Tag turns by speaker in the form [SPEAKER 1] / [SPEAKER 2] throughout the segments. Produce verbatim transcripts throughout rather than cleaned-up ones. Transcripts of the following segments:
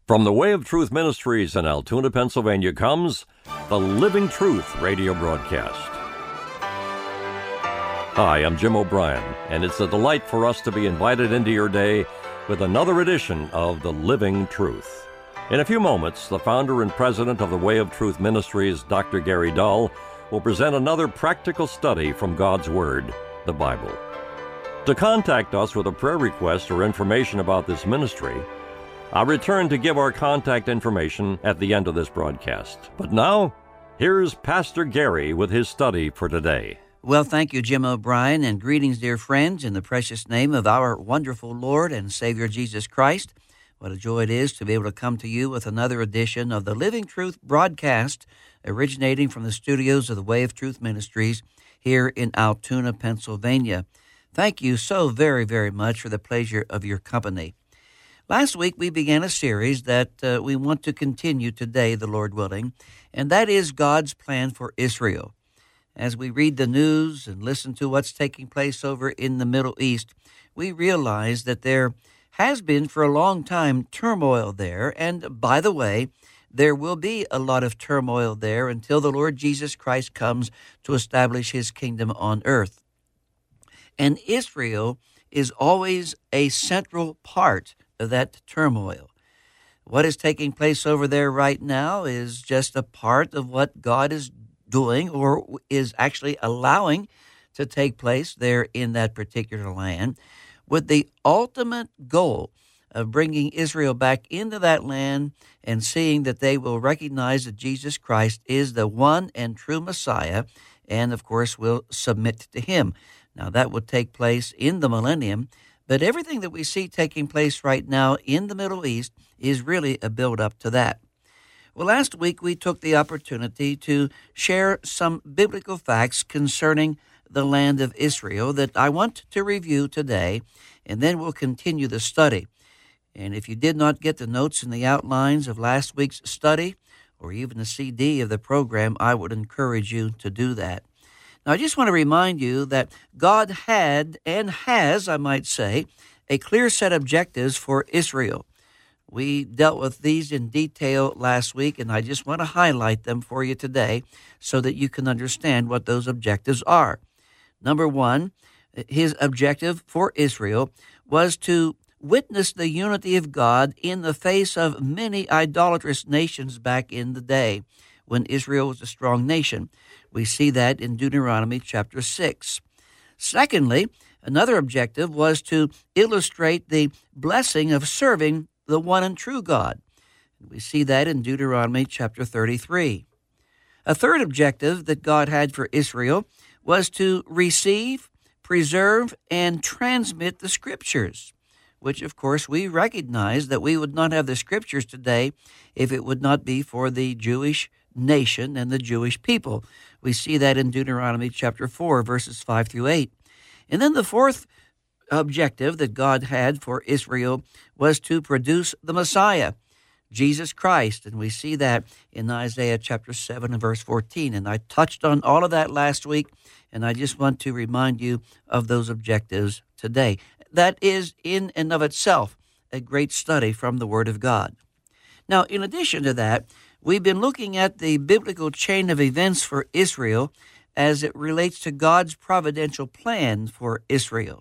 [SPEAKER 1] From the Way of Truth Ministries in Altoona, Pennsylvania comes the Living Truth radio broadcast. Hi, I'm Jim O'Brien, and it's a delight for us to be invited into your day with another edition of the Living Truth. In a few moments, the founder and president of the Way of Truth Ministries, Doctor Gary Dull, will present another practical study from God's Word, the Bible. To contact us with a prayer request or information about this ministry, I'll return to give our contact information at the end of this broadcast. But now, here's Pastor Gary with his study for today.
[SPEAKER 2] Well, thank you, Jim O'Brien, and greetings, dear friends, in the precious name of our wonderful Lord and Savior Jesus Christ. What a joy it is to be able to come to you with another edition of the Living Truth broadcast, originating from the studios of the Way of Truth Ministries here in Altoona, Pennsylvania. Thank you so very, very much for the pleasure of your company. Last week, we began a series that uh, we want to continue today, the Lord willing, and that is God's plan for Israel. As we read the news and listen to what's taking place over in the Middle East, we realize that there has been for a long time turmoil there, and by the way, there will be a lot of turmoil there until the Lord Jesus Christ comes to establish his kingdom on earth. And Israel is always a central part of that turmoil. What is taking place over there right now is just a part of what God is doing or is actually allowing to take place there in that particular land, with the ultimate goal of bringing Israel back into that land and seeing that they will recognize that Jesus Christ is the one and true Messiah, and of course will submit to him. Now that will take place in the millennium, but everything that we see taking place right now in the Middle East is really a build-up to that. Well, last week we took the opportunity to share some biblical facts concerning the land of Israel that I want to review today, and then we'll continue the study. And if you did not get the notes and the outlines of last week's study, or even the C D of the program, I would encourage you to do that. Now, I just want to remind you that God had and has, I might say, a clear set of objectives for Israel. We dealt with these in detail last week, and I just want to highlight them for you today so that you can understand what those objectives are. Number one, his objective for Israel was to witness the unity of God in the face of many idolatrous nations back in the day when Israel was a strong nation. We see that in Deuteronomy chapter six. Secondly, another objective was to illustrate the blessing of serving the one and true God. We see that in Deuteronomy chapter thirty-three. A third objective that God had for Israel was to receive, preserve, and transmit the Scriptures, which, of course, we recognize that we would not have the Scriptures today if it would not be for the Jewish nation and the Jewish people. We see that in Deuteronomy chapter four, verses five through eight. And then the fourth objective that God had for Israel was to produce the Messiah, Jesus Christ. And we see that in Isaiah chapter seven and verse fourteen. And I touched on all of that last week, and I just want to remind you of those objectives today. That is in and of itself a great study from the Word of God. Now, in addition to that, we've been looking at the biblical chain of events for Israel as it relates to God's providential plan for Israel.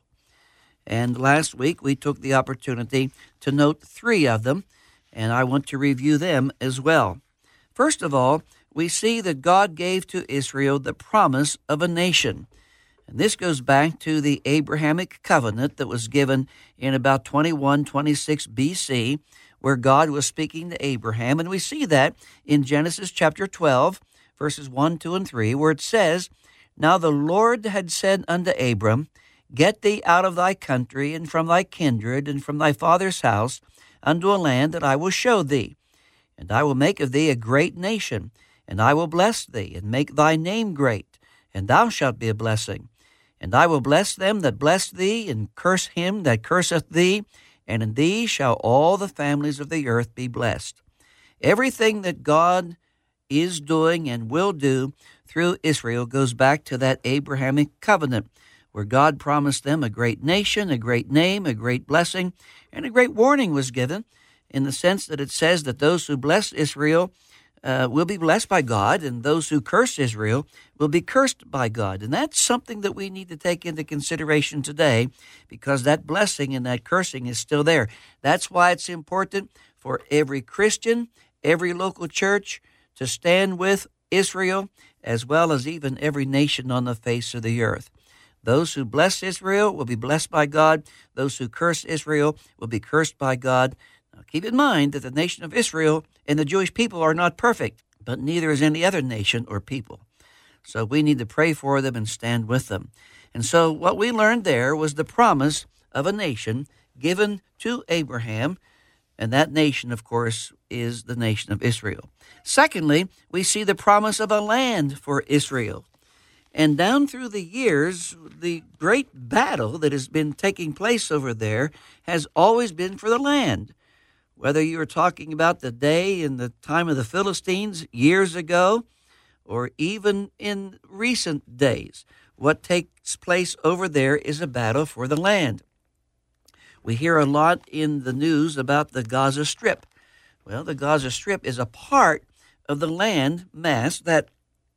[SPEAKER 2] And last week, we took the opportunity to note three of them, and I want to review them as well. First of all, we see that God gave to Israel the promise of a nation. And this goes back to the Abrahamic covenant that was given in about twenty-one twenty-six B C, where God was speaking to Abraham. And we see that in Genesis chapter twelve, verses one, two, and three, where it says, "Now the Lord had said unto Abram, Get thee out of thy country, and from thy kindred, and from thy father's house, unto a land that I will show thee. And I will make of thee a great nation, and I will bless thee, and make thy name great, and thou shalt be a blessing. And I will bless them that bless thee, and curse him that curseth thee, and in thee shall all the families of the earth be blessed." Everything that God is doing and will do through Israel goes back to that Abrahamic covenant, where God promised them a great nation, a great name, a great blessing, and a great warning was given. in the sense that it says that those who bless Israel uh, will be blessed by God, and those who curse Israel will be cursed by God. And that's something that we need to take into consideration today, because that blessing and that cursing is still there. That's why it's important for every Christian, every local church, to stand with Israel, as well as even every nation on the face of the earth. Those who bless Israel will be blessed by God. Those who curse Israel will be cursed by God. Now, keep in mind that the nation of Israel and the Jewish people are not perfect, but neither is any other nation or people. So we need to pray for them and stand with them. And so what we learned there was the promise of a nation given to Abraham, and that nation, of course, is the nation of Israel. Secondly, we see the promise of a land for Israel. And down through the years, the great battle that has been taking place over there has always been for the land. Whether you are talking about the day in the time of the Philistines years ago, or even in recent days, what takes place over there is a battle for the land. We hear a lot in the news about the Gaza Strip. Well, the Gaza Strip is a part of the land mass that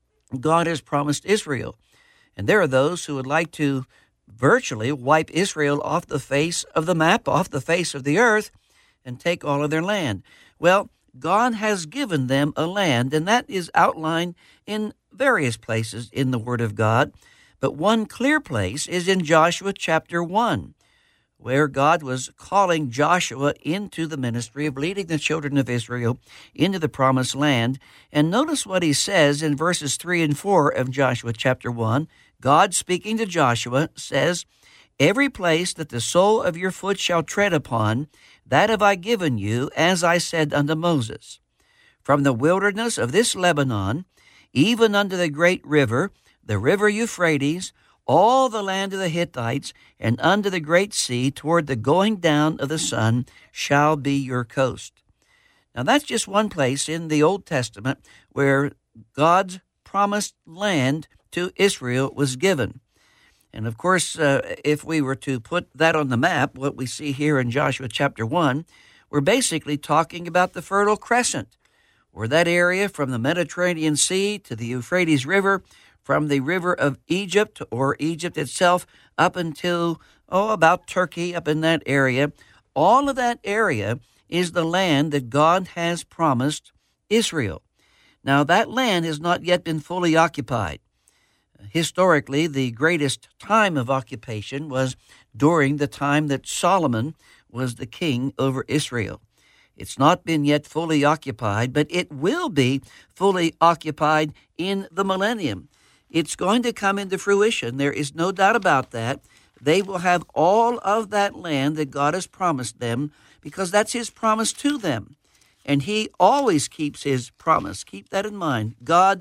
[SPEAKER 2] God has promised Israel. And there are those who would like to virtually wipe Israel off the face of the map, off the face of the earth, and take all of their land. Well, God has given them a land, and that is outlined in various places in the Word of God. But one clear place is in Joshua chapter one, where God was calling Joshua into the ministry of leading the children of Israel into the promised land. And notice what he says in verses three and four of Joshua chapter one. God, speaking to Joshua, says, "Every place that the sole of your foot shall tread upon, that have I given you, as I said unto Moses. From the wilderness of this Lebanon, even unto the great river, the river Euphrates, all the land of the Hittites, and unto the great sea, toward the going down of the sun, shall be your coast." Now that's just one place in the Old Testament where God's promised land to Israel was given. And of course, uh, if we were to put that on the map, what we see here in Joshua chapter one, we're basically talking about the Fertile Crescent, or that area from the Mediterranean Sea to the Euphrates River, from the river of Egypt or Egypt itself up until, oh, about Turkey, up in that area. All of that area is the land that God has promised Israel. Now, that land has not yet been fully occupied. Historically, the greatest time of occupation was during the time that Solomon was the king over Israel. It's not been yet fully occupied, but it will be fully occupied in the millennium. It's going to come into fruition. There is no doubt about that. They will have all of that land that God has promised them, because that's his promise to them. And he always keeps his promise. Keep that in mind. God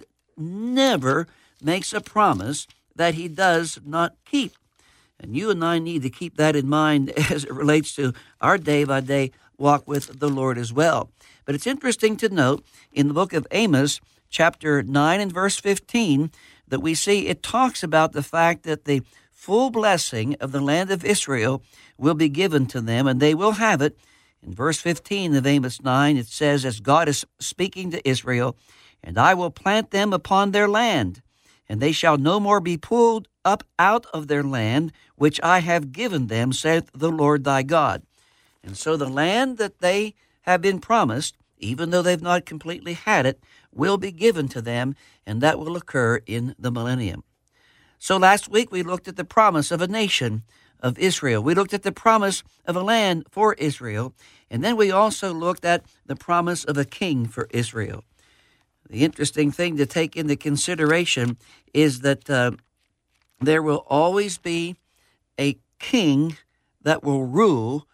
[SPEAKER 2] never makes a promise that he does not keep. And you and I need to keep that in mind as it relates to our day-by-day walk with the Lord as well. But it's interesting to note in the book of Amos, chapter nine and verse fifteen, that we see it talks about the fact that the full blessing of the land of Israel will be given to them, and they will have it. In verse fifteen of Amos nine, it says, as God is speaking to Israel, "And I will plant them upon their land, and they shall no more be pulled up out of their land, which I have given them, saith the Lord thy God." And so the land that they have been promised, even though they've not completely had it, will be given to them, and that will occur in the millennium. So last week we looked at the promise of a nation of Israel. We looked at the promise of a land for Israel, and then we also looked at the promise of a king for Israel. The interesting thing to take into consideration is that uh, there will always be a king that will rule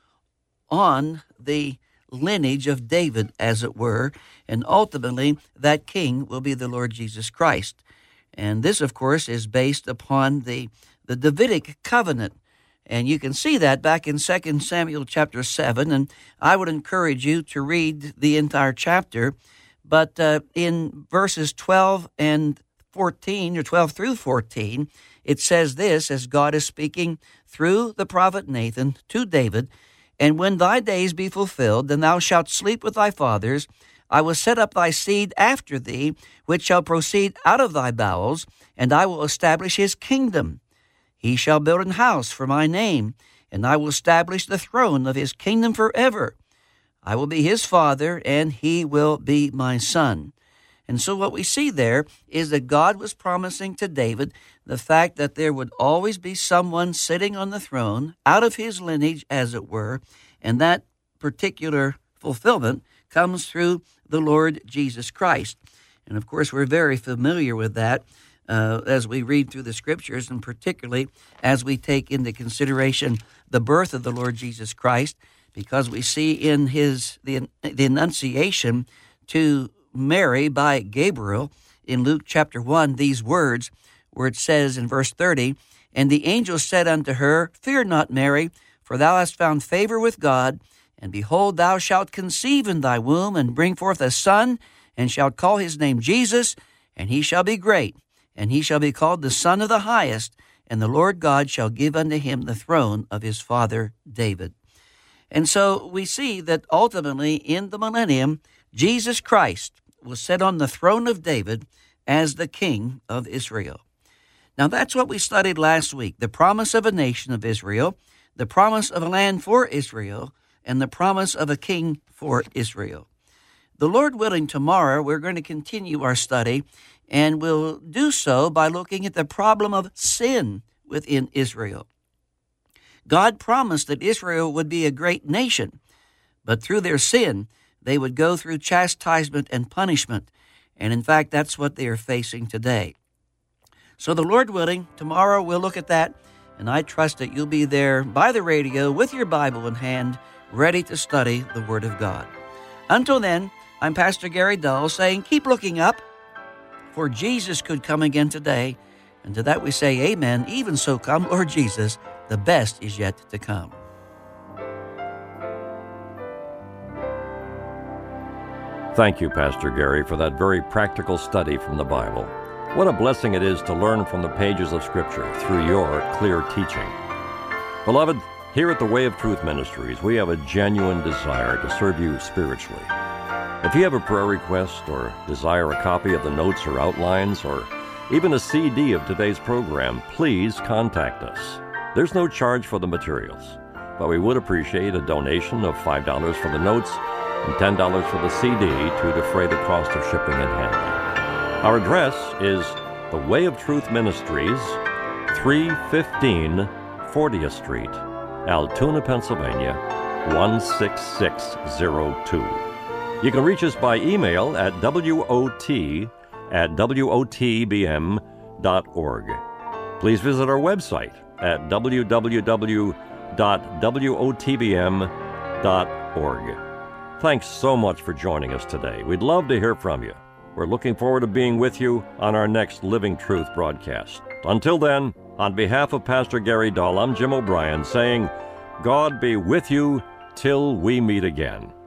[SPEAKER 2] on the lineage of David, as it were, and ultimately that king will be the Lord Jesus Christ. And this, of course, is based upon the, the Davidic covenant. And you can see that back in Second Samuel chapter seven, and I would encourage you to read the entire chapter. But uh, in verses twelve and fourteen, or twelve through fourteen, it says this, as God is speaking through the prophet Nathan to David, And when thy days be fulfilled, then thou shalt sleep with thy fathers. I will set up thy seed after thee, which shall proceed out of thy bowels, and I will establish his kingdom. He shall build an house for my name, and I will establish the throne of his kingdom forever. I will be his father, and he will be my son. And so what we see there is that God was promising to David the fact that there would always be someone sitting on the throne, out of his lineage, as it were, and that particular fulfillment comes through the Lord Jesus Christ. And of course, we're very familiar with that uh, as we read through the Scriptures, and particularly as we take into consideration the birth of the Lord Jesus Christ, because we see in his the, the Annunciation to Mary by Gabriel in Luke chapter one these words, where it says in verse thirty, And the angel said unto her, Fear not, Mary, for thou hast found favor with God, and behold, thou shalt conceive in thy womb, and bring forth a son, and shalt call his name Jesus, and he shall be great, and he shall be called the Son of the Highest, and the Lord God shall give unto him the throne of his father David. And so we see that ultimately in the millennium, Jesus Christ was set on the throne of David as the King of Israel. Now that's what we studied last week, the promise of a nation of Israel, the promise of a land for Israel, and the promise of a king for Israel. The Lord willing, tomorrow we're going to continue our study, and we'll do so by looking at the problem of sin within Israel. God promised that Israel would be a great nation, but through their sin, they would go through chastisement and punishment, and in fact, that's what they are facing today. So the Lord willing, tomorrow we'll look at that, and I trust that you'll be there by the radio with your Bible in hand, ready to study the Word of God. Until then, I'm Pastor Gary Dull saying, keep looking up, for Jesus could come again today, and to that we say amen. Even so come, Lord Jesus, the best is yet to come.
[SPEAKER 1] Thank you, Pastor Gary, for that very practical study from the Bible. What a blessing it is to learn from the pages of Scripture through your clear teaching. Beloved, here at the Way of Truth Ministries, we have a genuine desire to serve you spiritually. If you have a prayer request or desire a copy of the notes or outlines or even a C D of today's program, please contact us. There's no charge for the materials, but we would appreciate a donation of five dollars for the notes and ten dollars for the C D to defray the cost of shipping and handling. Our address is The Way of Truth Ministries, three fifteen fortieth Street, Altoona, Pennsylvania, one six six zero two. You can reach us by email at W O T at W O T B M dot org. Please visit our website at w w w dot W O T B M dot org. Thanks so much for joining us today. We'd love to hear from you. We're looking forward to being with you on our next Living Truth broadcast. Until then, on behalf of Pastor Gary Dull, I'm Jim O'Brien saying, God be with you till we meet again.